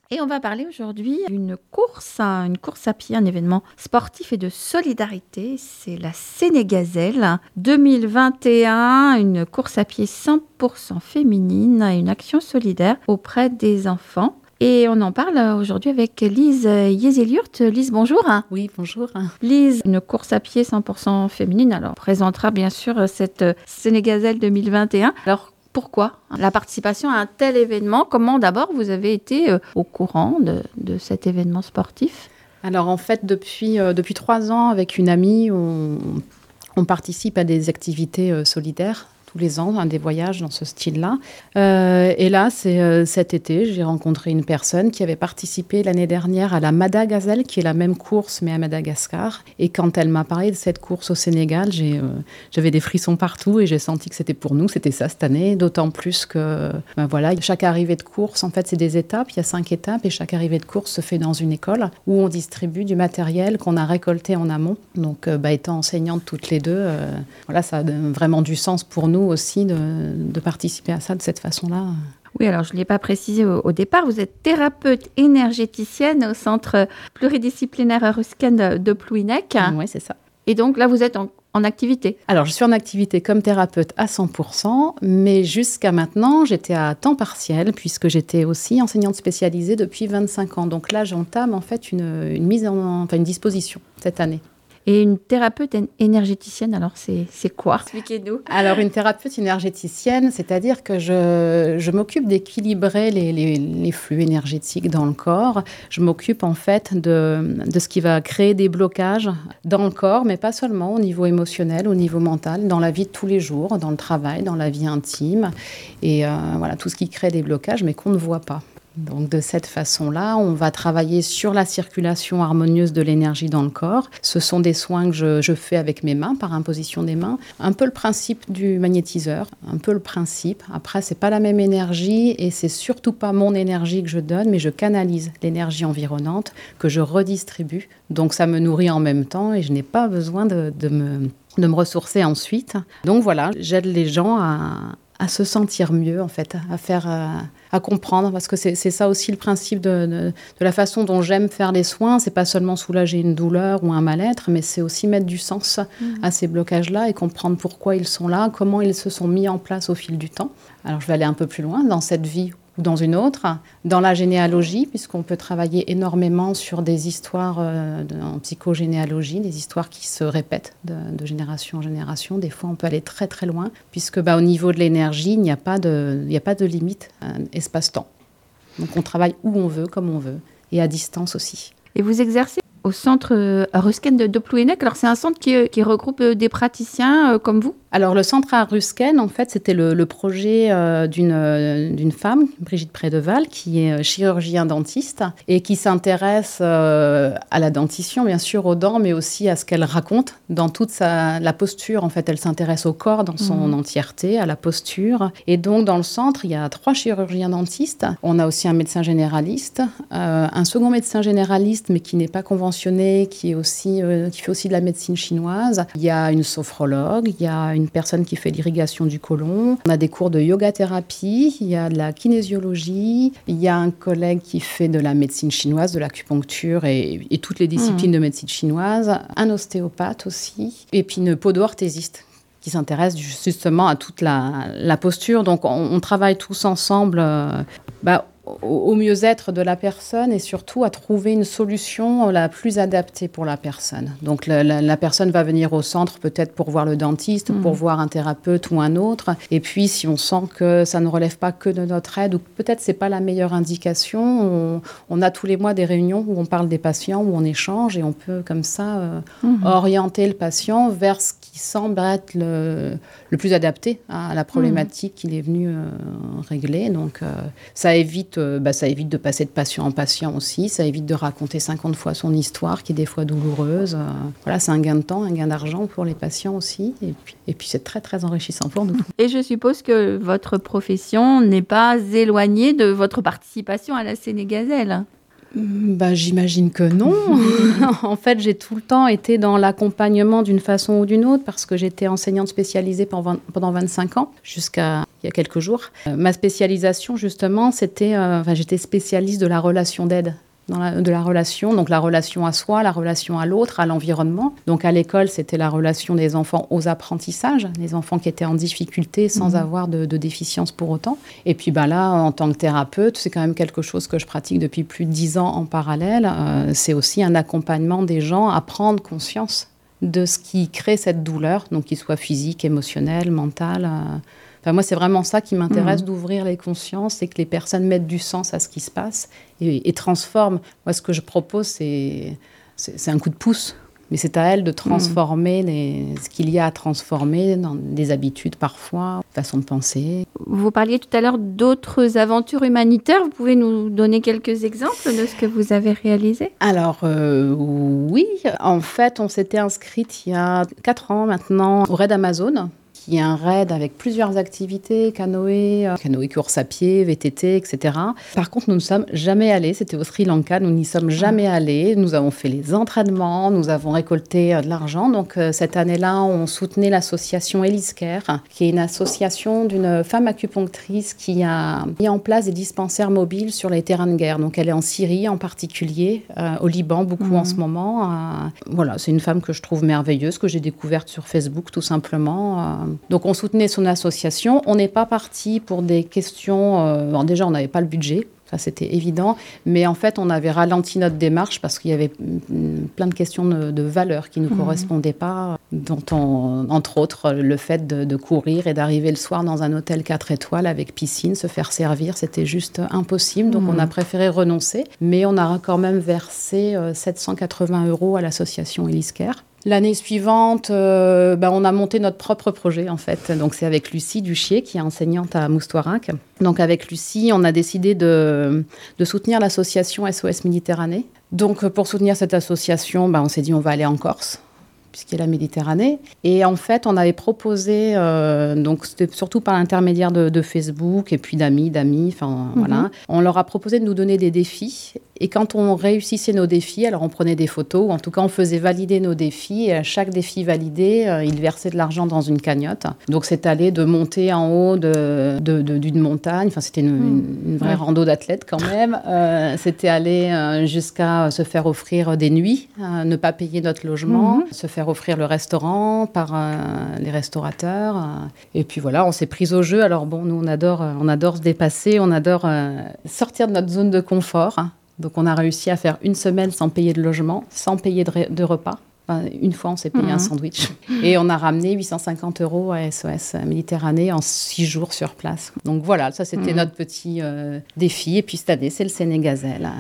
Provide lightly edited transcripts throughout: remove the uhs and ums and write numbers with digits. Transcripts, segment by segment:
Et on va parler aujourd'hui d'une course à pied, un événement sportif et de solidarité. C'est la Sénégazelle 2021, une course à pied 100% féminine, une action solidaire auprès des enfants. Et on en parle aujourd'hui avec Lise Yezeliurt. Lise, bonjour. Oui, bonjour. Lise, une course à pied 100% féminine. Alors, on présentera bien sûr cette Sénégazelle 2021. Alors, pourquoi la participation à un tel événement? Comment d'abord vous avez été au courant de cet événement sportif? Alors en fait, depuis 3 ans, avec une amie, on participe à des activités solidaires tous les ans, des voyages dans ce style-là. Et là, c'est cet été, j'ai rencontré une personne qui avait participé l'année dernière à la Madagazelle, qui est la même course, mais à Madagascar. Et quand elle m'a parlé de cette course au Sénégal, j'avais des frissons partout et j'ai senti que c'était pour nous, c'était ça cette année. D'autant plus que, chaque arrivée de course, en fait, c'est des étapes. Il y a 5 étapes et chaque arrivée de course se fait dans une école où on distribue du matériel qu'on a récolté en amont. Donc, étant enseignantes toutes les deux, ça a vraiment du sens pour nous aussi de participer à ça de cette façon-là. Oui, alors je ne l'ai pas précisé au départ, vous êtes thérapeute énergéticienne au centre pluridisciplinaire Rusken de Plouhinec. Oui, c'est ça. Et donc là, vous êtes en activité? Alors, je suis en activité comme thérapeute à 100%, mais jusqu'à maintenant, j'étais à temps partiel puisque j'étais aussi enseignante spécialisée depuis 25 ans. Donc là, j'entame en fait une disposition cette année. Et une thérapeute énergéticienne, alors c'est quoi? Expliquez-nous. Alors, une thérapeute énergéticienne, c'est-à-dire que je m'occupe d'équilibrer les flux énergétiques dans le corps. Je m'occupe en fait de ce qui va créer des blocages dans le corps, mais pas seulement au niveau émotionnel, au niveau mental, dans la vie de tous les jours, dans le travail, dans la vie intime. Et tout ce qui crée des blocages, mais qu'on ne voit pas. Donc de cette façon-là, on va travailler sur la circulation harmonieuse de l'énergie dans le corps. Ce sont des soins que je fais avec mes mains, par imposition des mains. Un peu le principe du magnétiseur, un peu le principe. Après, c'est pas la même énergie et c'est surtout pas mon énergie que je donne, mais je canalise l'énergie environnante que je redistribue. Donc ça me nourrit en même temps et je n'ai pas besoin de me ressourcer ensuite. Donc voilà, j'aide les gens à se sentir mieux, en fait, à comprendre, parce que c'est ça aussi le principe de la façon dont j'aime faire les soins. C'est pas seulement soulager une douleur ou un mal-être, mais c'est aussi mettre du sens à ces blocages-là et comprendre pourquoi ils sont là, comment ils se sont mis en place au fil du temps. Alors, je vais aller un peu plus loin dans cette vie ou dans une autre, dans la généalogie, puisqu'on peut travailler énormément sur des histoires en psychogénéalogie, des histoires qui se répètent de génération en génération. Des fois, on peut aller très très loin, puisque au niveau de l'énergie, il n'y a pas de limite espace-temps. Donc on travaille où on veut, comme on veut, et à distance aussi. Et vous exercez au centre Rusken de Plouhinec. Alors c'est un centre qui regroupe des praticiens comme vous? Alors, le centre à Rusken, en fait, c'était le projet d'une femme, Brigitte Prédeval, qui est chirurgien-dentiste et qui s'intéresse à la dentition, bien sûr, aux dents, mais aussi à ce qu'elle raconte dans toute la posture. En fait, elle s'intéresse au corps dans son entièreté, à la posture. Et donc, dans le centre, il y a 3 chirurgiens-dentistes. On a aussi un médecin généraliste, un second médecin généraliste, mais qui n'est pas conventionné, qui fait aussi de la médecine chinoise. Il y a une sophrologue, il y a une personne qui fait l'irrigation du côlon. On a des cours de yoga-thérapie, il y a de la kinésiologie, il y a un collègue qui fait de la médecine chinoise, de l'acupuncture et toutes les disciplines de médecine chinoise, un ostéopathe aussi, et puis une podo-orthésiste qui s'intéresse justement à toute la posture. Donc on travaille tous ensemble au mieux-être de la personne et surtout à trouver une solution la plus adaptée pour la personne. Donc la personne va venir au centre peut-être pour voir le dentiste, pour voir un thérapeute ou un autre. Et puis si on sent que ça ne relève pas que de notre aide ou que peut-être c'est pas la meilleure indication, on a tous les mois des réunions où on parle des patients, où on échange et on peut comme ça orienter le patient vers ce qui semble être le plus adapté à la problématique qu'il est venu régler. Donc ça évite de passer de patient en patient aussi. Ça évite de raconter 50 fois son histoire, qui est des fois douloureuse. C'est un gain de temps, un gain d'argent pour les patients aussi. Et puis c'est très, très enrichissant pour nous. Et je suppose que votre profession n'est pas éloignée de votre participation à la Sénégazelle. J'imagine que non. En fait, j'ai tout le temps été dans l'accompagnement d'une façon ou d'une autre parce que j'étais enseignante spécialisée pendant 25 ans, jusqu'à il y a quelques jours. Ma spécialisation, justement, j'étais spécialiste de la relation d'aide. De la relation, donc la relation à soi, la relation à l'autre, à l'environnement. Donc à l'école, c'était la relation des enfants aux apprentissages, les enfants qui étaient en difficulté sans avoir de déficience pour autant. Et puis là, en tant que thérapeute, c'est quand même quelque chose que je pratique depuis plus de 10 ans en parallèle. C'est aussi un accompagnement des gens à prendre conscience de ce qui crée cette douleur, donc qu'il soit physique, émotionnel, mental. Moi, c'est vraiment ça qui m'intéresse, d'ouvrir les consciences et que les personnes mettent du sens à ce qui se passe et transforment. Moi, ce que je propose, c'est un coup de pouce. Mais c'est à elles de transformer ce qu'il y a à transformer dans des habitudes parfois, façon de penser. Vous parliez tout à l'heure d'autres aventures humanitaires. Vous pouvez nous donner quelques exemples de ce que vous avez réalisé ? Alors, oui. En fait, on s'était inscrite il y a 4 ans maintenant au Raid Amazon, qui est un raid avec plusieurs activités, canoë, course à pied, VTT, etc. Par contre, nous ne sommes jamais allés. C'était au Sri Lanka. Nous n'y sommes jamais allés. Nous avons fait les entraînements. Nous avons récolté de l'argent. Donc, cette année-là, on soutenait l'association Eliscare, qui est une association d'une femme acupunctrice qui a mis en place des dispensaires mobiles sur les terrains de guerre. Donc, elle est en Syrie en particulier, au Liban beaucoup en ce moment. Voilà, c'est une femme que je trouve merveilleuse, que j'ai découverte sur Facebook tout simplement. Donc, on soutenait son association. On n'est pas parti pour des questions... déjà, on n'avait pas le budget. Ça, c'était évident. Mais en fait, on avait ralenti notre démarche parce qu'il y avait plein de questions de valeurs qui ne nous correspondaient pas, dont entre autres, le fait de courir et d'arriver le soir dans un hôtel 4 étoiles avec piscine, se faire servir, c'était juste impossible. Donc, on a préféré renoncer. Mais on a quand même versé 780 € à l'association Eliscare. L'année suivante, on a monté notre propre projet, en fait. Donc, c'est avec Lucie Duchier, qui est enseignante à Moustoirac. Donc, avec Lucie, on a décidé de soutenir l'association SOS Méditerranée. Donc, pour soutenir cette association, on s'est dit on va aller en Corse, puisqu'il y a la Méditerranée. Et en fait, on avait proposé, donc c'était surtout par l'intermédiaire de Facebook et puis d'amis, voilà. On leur a proposé de nous donner des défis. Et quand on réussissait nos défis, alors on prenait des photos, ou en tout cas on faisait valider nos défis. Et à chaque défi validé, ils versaient de l'argent dans une cagnotte. Donc c'est allé de monter en haut d'une montagne. Enfin, c'était une vraie rando d'athlète quand même. C'était aller jusqu'à se faire offrir des nuits, ne pas payer notre logement, se faire offrir le restaurant par les restaurateurs. Et puis voilà, on s'est pris au jeu. Alors bon, nous on adore se dépasser, on adore sortir de notre zone de confort. Donc, on a réussi à faire 1 semaine sans payer de logement, sans payer de repas. Enfin, une fois, on s'est payé un sandwich. Et on a ramené 850 € à SOS Méditerranée en 6 jours sur place. Donc, voilà, ça, c'était notre petit défi. Et puis, cette année, c'est le Sénégazel.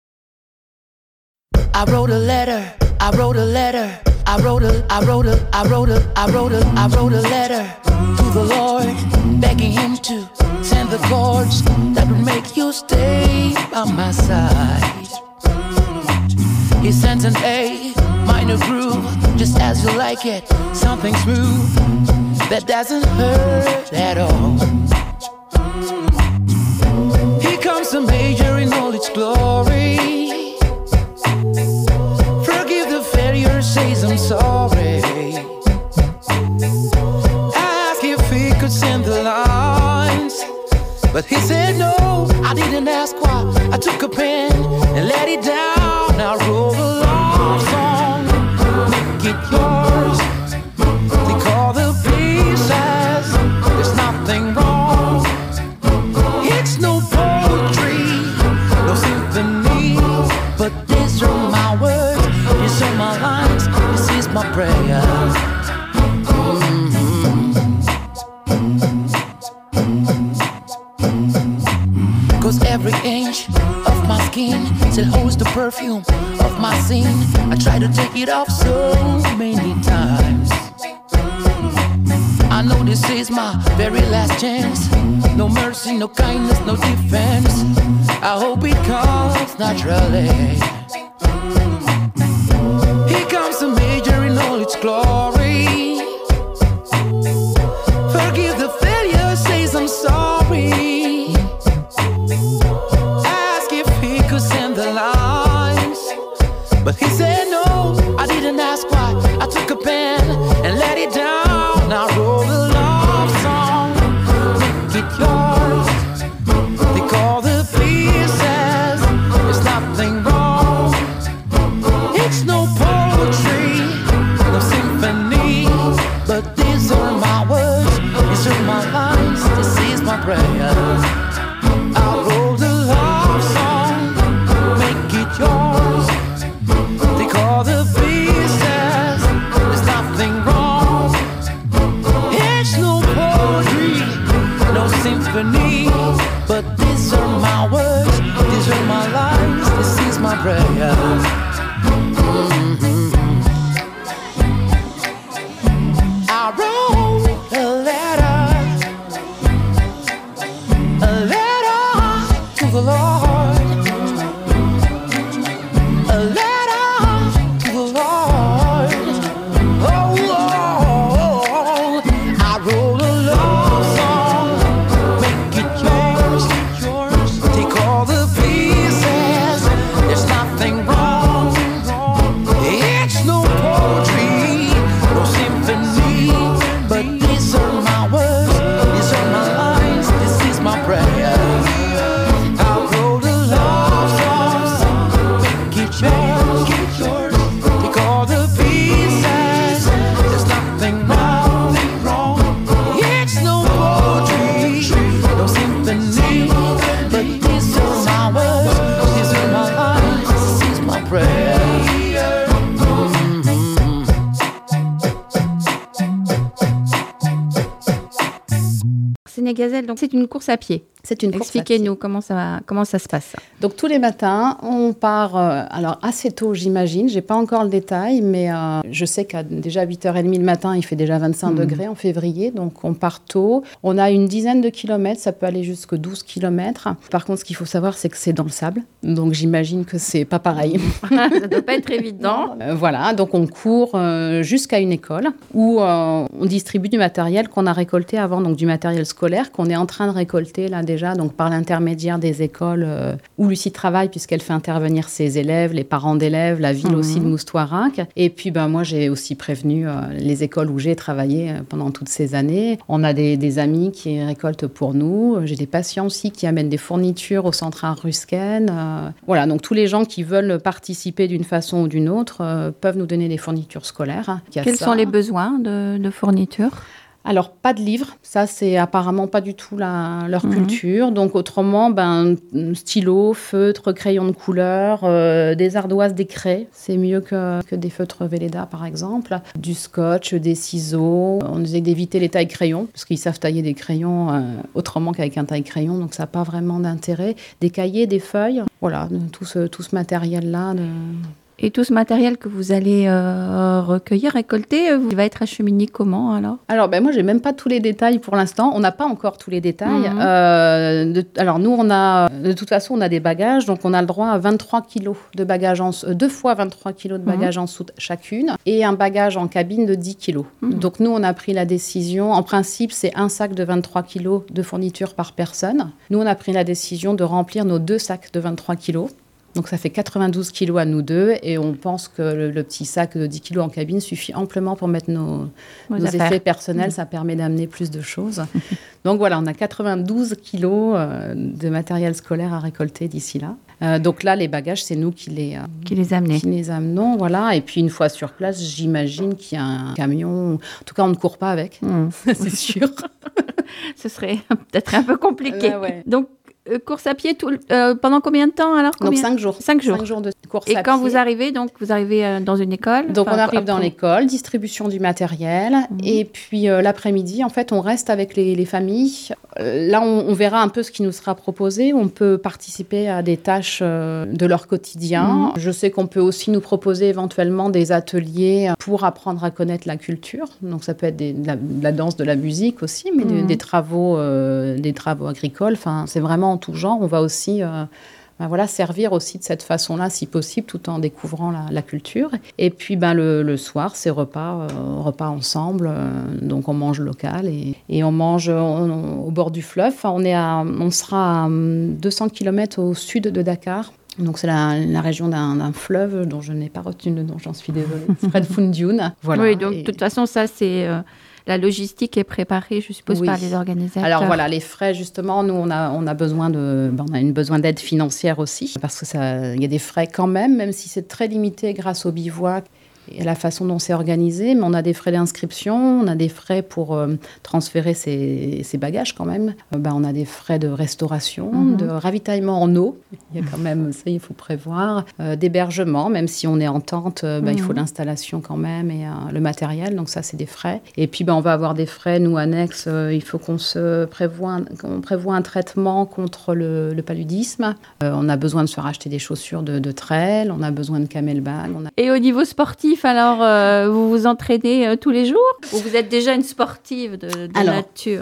I wrote a letter, I wrote a letter, I wrote a letter to the Lord, begging him to send the chords that would make you stay by my side. He sent an A minor groove, just as you like it, something smooth that doesn't hurt at all. Here comes the major in all its glory. Forgive the failure, says I'm sorry. Ask if he could send the lines, but he said no, I didn't ask why. I took a pen and let it down. I wrote a love song, make it yours. Take all the pieces, there's nothing wrong. It's no poetry, no symphony, but these are my words, these are my lines, this is my prayer. Cause every inch of my skin still holds the perfume of my sin. I try to take it off so many times. I know this is my very last chance. No mercy, no kindness, no defense. I hope it comes naturally. Here comes the major in all its glory. Forgive the failure, says I'm sorry. But he said no, I didn't ask why. I took a pen and let it down. I wrote a love song, make prayer. I wrote a letter to the Lord, a letter to the Lord. Oh, oh, oh. I wrote a love song, make it yours, take all the pieces, there's nothing wrong. It's no poetry, no symphony, but these are my words, these are my lines, this is my prayer. I wrote a love song, make it yours, take all the pieces, there's nothing wrong. It's no poetry, no symphony, but these are my words, these are my lines, this is my prayer. Sénégazelle, donc c'est une course à pied. C'est une course à pied. Expliquez-nous comment ça se passe. Donc tous les matins, on part, alors assez tôt j'imagine, j'ai pas encore le détail, mais je sais qu'à déjà 8h30 le matin, il fait déjà 25 degrés en février, donc on part tôt. On a une dizaine de kilomètres, ça peut aller jusqu'à 12 kilomètres. Par contre, ce qu'il faut savoir, c'est que c'est dans le sable, donc j'imagine que c'est pas pareil. Ça doit pas être évident. Voilà, donc on court jusqu'à une école où on distribue du matériel qu'on a récolté avant, donc du matériel scolaire qu'on est en train de récolter là déjà, donc par l'intermédiaire des écoles où Lucie travaille, puisqu'elle fait intervenir ses élèves, les parents d'élèves, la ville aussi de Moustoirac. Et puis moi j'ai aussi prévenu les écoles où j'ai travaillé pendant toutes ces années. On a des amis qui récoltent pour nous. J'ai des patients aussi qui amènent des fournitures au centre Art Rusken. Voilà, donc tous les gens qui veulent participer d'une façon ou d'une autre peuvent nous donner des fournitures scolaires. Quels sont les besoins de fournitures ? Alors, pas de livres, ça c'est apparemment pas du tout leur culture. Donc autrement, stylo, feutre, crayon de couleur, des ardoises, des craies, c'est mieux que des feutres Velleda par exemple. Du scotch, des ciseaux, on disait d'éviter les tailles crayons, parce qu'ils savent tailler des crayons autrement qu'avec un taille-crayon, donc ça n'a pas vraiment d'intérêt. Des cahiers, des feuilles, voilà, tout ce matériel-là. Et tout ce matériel que vous allez recueillir, récolter, il va être acheminé comment alors ? Alors, moi, j'ai même pas tous les détails pour l'instant. On n'a pas encore tous les détails. Alors, nous, de toute façon, on a des bagages. Donc, on a le droit à 23 kilos de bagages deux fois 23 kilos de bagages en soute chacune et un bagage en cabine de 10 kilos. Donc, nous, on a pris la décision. En principe, c'est un sac de 23 kilos de fourniture par personne. Nous, on a pris la décision de remplir nos 2 sacs de 23 kilos. Donc, ça fait 92 kilos à nous deux et on pense que le petit sac de 10 kilos en cabine suffit amplement pour mettre nos effets personnels. Ça permet d'amener plus de choses. Donc, voilà, on a 92 kilos de matériel scolaire à récolter d'ici là. Donc là, les bagages, c'est nous qui les amenons. Voilà. Et puis, une fois sur place, j'imagine qu'il y a un camion. En tout cas, on ne court pas avec, c'est sûr. Ce serait peut-être un peu compliqué. Ouais. Donc, course à pied pendant combien de temps alors ? Donc 5 jours. 5 jours. 5 jours de course à pied. Et quand vous arrivez, dans une école ? Donc on arrive dans l'école, distribution du matériel. Et puis l'après-midi, en fait, on reste avec les familles. Là, on verra un peu ce qui nous sera proposé. On peut participer à des tâches de leur quotidien. Je sais qu'on peut aussi nous proposer éventuellement des ateliers pour apprendre à connaître la culture. Donc ça peut être de la danse, de la musique aussi, mais des travaux agricoles. Enfin, c'est vraiment en tout genre. On va aussi servir aussi de cette façon-là, si possible, tout en découvrant la culture. Et puis, le soir, c'est repas ensemble. Donc, on mange local et on mange au bord du fleuve. Enfin, on sera à 200 km au sud de Dakar. Donc, c'est la région d'un fleuve dont je n'ai pas retenu le nom, j'en suis désolée. Fred Foundioune. Voilà. Oui, donc de toute façon, ça, c'est... La logistique est préparée, je suppose, par les organisateurs. Alors voilà, les frais, justement, nous, on a besoin besoin d'aide financière aussi, parce que il y a des frais quand même si c'est très limité grâce au bivouac. et la façon dont c'est organisé, mais on a des frais d'inscription, on a des frais pour transférer ses bagages quand même. On a des frais de restauration, de ravitaillement en eau. Il y a quand même, ça il faut prévoir. D'hébergement, même si on est en tente, il faut l'installation quand même et le matériel. Donc ça, c'est des frais. Et puis, on va avoir des frais, nous, annexes. Il faut qu'on prévoit un traitement contre le paludisme. On a besoin de se racheter des chaussures de trail. On a besoin de camelback. Et au niveau sportif, alors, vous vous entraînez tous les jours ou vous êtes déjà une sportive de nature?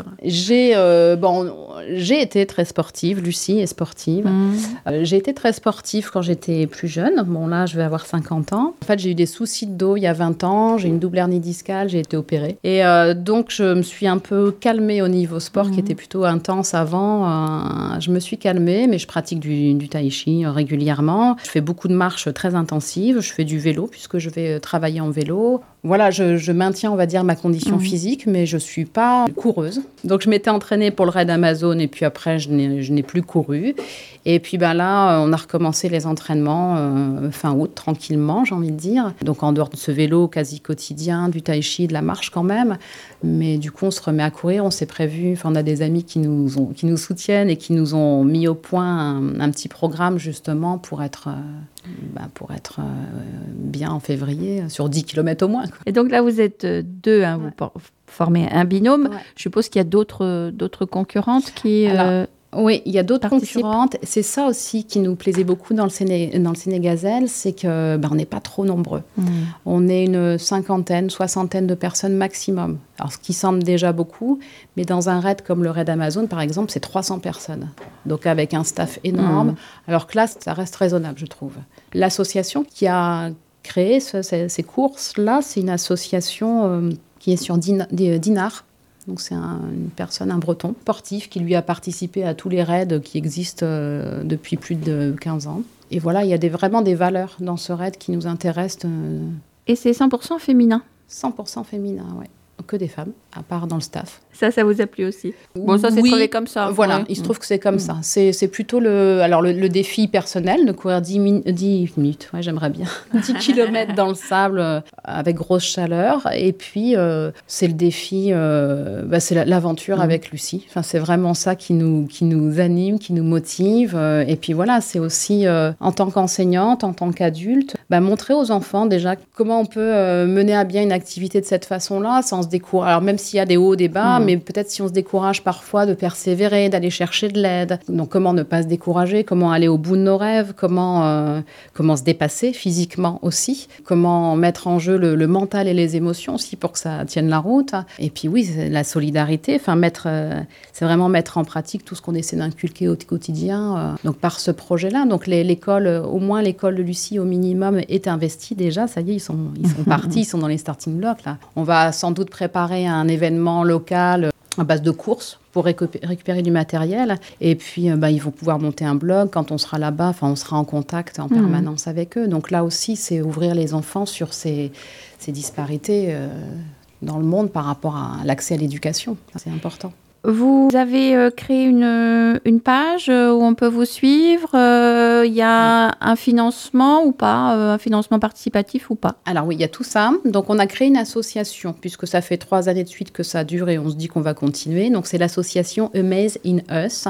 J'ai été très sportive. Lucie est sportive. J'ai été très sportive quand j'étais plus jeune. Bon, là, je vais avoir 50 ans. En fait, j'ai eu des soucis de dos il y a 20 ans. J'ai une double hernie discale. J'ai été opérée. Et donc, je me suis un peu calmée au niveau sport qui était plutôt intense avant. Je me suis calmée, mais je pratique du tai chi régulièrement. Je fais beaucoup de marches très intensives. Je fais du vélo puisque je vais travailler en vélo. Voilà, je maintiens, on va dire, ma condition physique, mais je ne suis pas coureuse. Donc, je m'étais entraînée pour le raid Amazon et puis après, je n'ai plus couru. Et puis là, on a recommencé les entraînements fin août, tranquillement, j'ai envie de dire. Donc, en dehors de ce vélo quasi quotidien, du tai chi, de la marche quand même. Mais du coup, on se remet à courir, on s'est prévu. On a des amis qui nous soutiennent et qui nous ont mis au point un petit programme justement pour être bien en février, sur 10 km au moins. Et donc là, vous êtes deux, hein, vous formez un binôme. Ouais. Je suppose qu'il y a d'autres concurrentes qui... Oui, il y a d'autres concurrentes. C'est ça aussi qui nous plaisait beaucoup dans le Sénégazel, c'est que on n'est pas trop nombreux. On est une 50aine, 60aine de personnes maximum. Alors, ce qui semble déjà beaucoup, mais dans un raid comme le raid Amazon, par exemple, c'est 300 personnes. Donc, avec un staff énorme. Alors que là, ça reste raisonnable, je trouve. L'association qui a créé ces courses-là, c'est une association qui est sur Dinard. Donc, c'est une personne, un breton sportif qui lui a participé à tous les raids qui existent depuis plus de 15 ans. Et voilà, il y a vraiment des valeurs dans ce raid qui nous intéressent. Et c'est 100% féminin? 100% féminin, oui. Que des femmes, à part dans le staff. Ça vous a plu aussi? Bon, ça, c'est trouvé comme ça. Voilà, il se trouve que c'est comme ça. C'est plutôt le défi personnel de courir 10 minutes, ouais, j'aimerais bien, 10 km dans le sable avec grosse chaleur. Et puis, c'est le défi, c'est l'aventure avec Lucie. Enfin, c'est vraiment ça qui nous anime, qui nous motive. Et puis voilà, c'est aussi, en tant qu'enseignante, en tant qu'adulte, montrer aux enfants déjà comment on peut mener à bien une activité de cette façon-là, sans se décourager. Alors, même s'il y a des hauts, des bas, mais peut-être si on se décourage parfois de persévérer, d'aller chercher de l'aide. Donc, comment ne pas se décourager, comment aller au bout de nos rêves, comment se dépasser physiquement aussi, comment mettre en jeu le mental et les émotions aussi pour que ça tienne la route. Et puis oui, la solidarité, c'est vraiment mettre en pratique tout ce qu'on essaie d'inculquer au quotidien. Donc, par ce projet-là, donc l'école, au moins l'école de Lucie au minimum est investie déjà. Ça y est, ils sont partis, ils sont dans les starting blocks là. On va sans doute préparer un événement local à base de courses pour récupérer du matériel. Et puis, ils vont pouvoir monter un blog. Quand on sera là-bas, on sera en contact en permanence avec eux. Donc là aussi, c'est ouvrir les enfants sur ces disparités dans le monde par rapport à l'accès à l'éducation. C'est important. Vous avez créé une page où on peut vous suivre. Il y a un financement ou pas, un financement participatif ou pas? Alors oui, il y a tout ça. Donc on a créé une association puisque ça fait 3 années de suite que ça dure et on se dit qu'on va continuer. Donc c'est l'association Amaze in Us.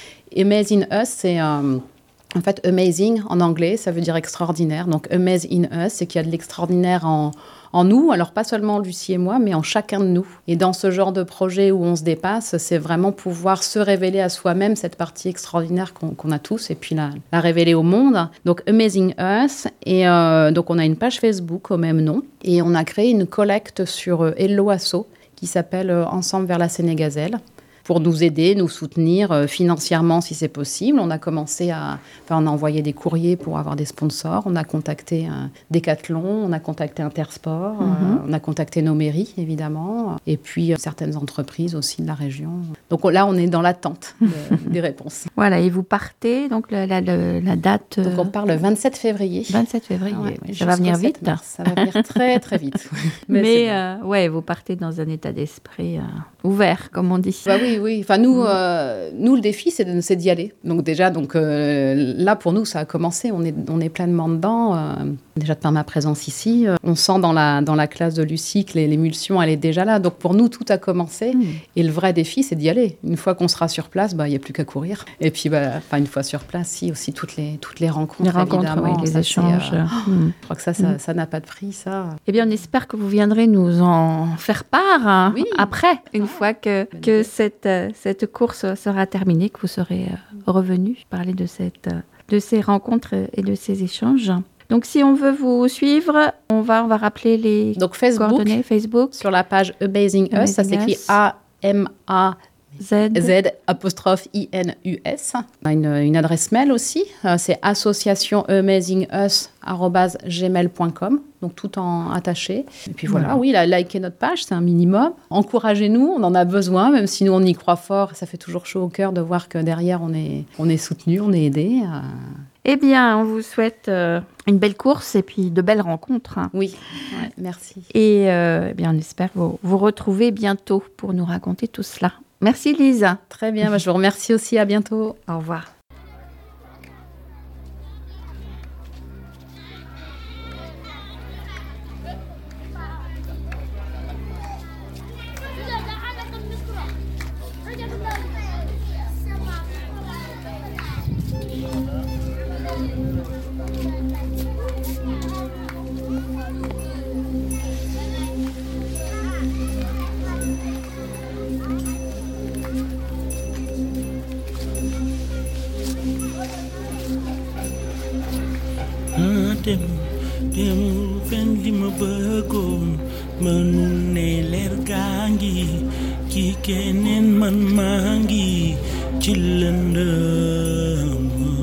Amaze in Us, c'est en fait amazing en anglais, ça veut dire extraordinaire. Donc Amaze in Us, c'est qu'il y a de l'extraordinaire en nous, alors pas seulement Lucie et moi, mais en chacun de nous. Et dans ce genre de projet où on se dépasse, c'est vraiment pouvoir se révéler à soi-même cette partie extraordinaire qu'on a tous et puis la révéler au monde. Donc Amazing Us. Et donc on a une page Facebook au même nom. Et on a créé une collecte sur Hello Asso qui s'appelle Ensemble vers la Sénégazel, pour nous aider, nous soutenir financièrement si c'est possible. On a commencé on a envoyé des courriers pour avoir des sponsors. On a contacté Decathlon, on a contacté Intersport, on a contacté nos mairies, évidemment, et puis certaines entreprises aussi de la région. Donc là, on est dans l'attente des réponses. Voilà, et vous partez, donc la date... Donc on part le 27 février. 27 février, ouais, ça va venir vite. Ça va venir très, très vite. Mais vous partez dans un état d'esprit ouvert, comme on dit. Oui, Oui. Enfin, nous, le défi, c'est d'y aller. Donc déjà, là, pour nous, ça a commencé. On est pleinement dedans. Déjà, de par ma présence ici, on sent dans la classe de Lucie que l'émulsion, elle est déjà là. Donc pour nous, tout a commencé. Et le vrai défi, c'est d'y aller. Une fois qu'on sera sur place, il n'y a plus qu'à courir. Et puis, une fois sur place, si, aussi toutes les rencontres, évidemment. Oui, les échanges. Je crois que ça n'a pas de prix, ça. Eh bien, on espère que vous viendrez nous en faire part après, une fois que cette course sera terminée, que vous serez revenu parler de ces rencontres et de ces échanges. Donc, si on veut vous suivre, on va rappeler les coordonnées Facebook. Sur la page Amazing Us, ça s'écrit AMAZ'Inus. On a une adresse mail aussi, c'est associationamazingus@gmail.com, donc tout en attaché. Et puis voilà. Oui, likez notre page, c'est un minimum. Encouragez-nous, on en a besoin, même si nous on y croit fort. Ça fait toujours chaud au cœur de voir que derrière on est soutenu, on est aidé. Eh bien, on vous souhaite une belle course et puis de belles rencontres. Oui, merci. Et bien, on espère vous retrouver bientôt pour nous raconter tout cela. Merci Lise. Très bien, je vous remercie aussi, à bientôt. Au revoir. dem fen li ma bëggoon mënul ne leer gaa ngi ci keneen man maa ngi ci lëndëm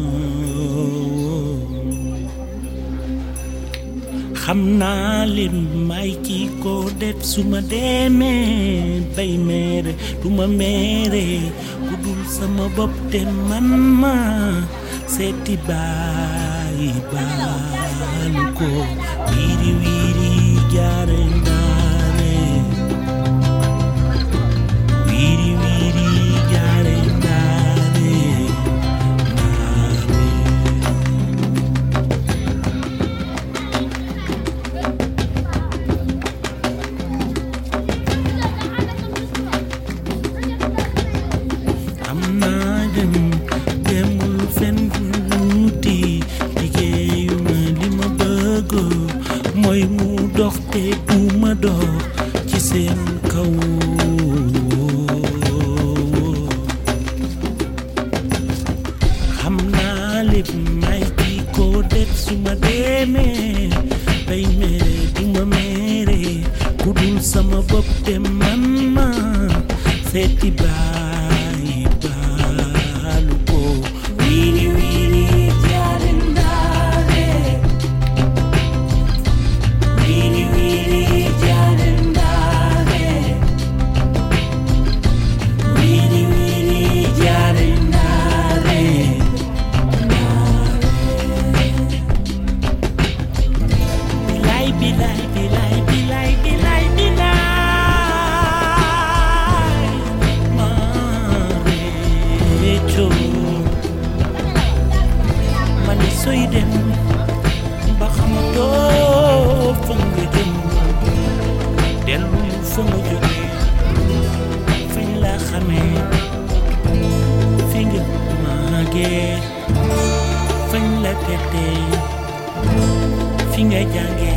xam naa leen may ki ko def su ma demee bay mere du ma mere ku dul sama bopp te man ma seeti baay baalu ko wiiri wiiri jaare ndaare wiiri wiiri jaare ndaare am naa demul fen wuti liggéeyu ma li ma bëgg mooy mu dox te du ma dox ci seen kaw xam naa lépp may ki ko def su ma demee bay mere du ma mere ku dul sama bopp te man ma seeti baay baalu ko wiiri wiiri jaare ndaare wiiri wiiri jaare ndaare wiiri wiiri jaare ndaare bilay bilay bilay bilay bilay bilay maare coo mani soy dem ba xamatoo fa nga jëm dellu fa nga jóge fañ la xamee fi nga màggee fañ la teddee fi nga jàngee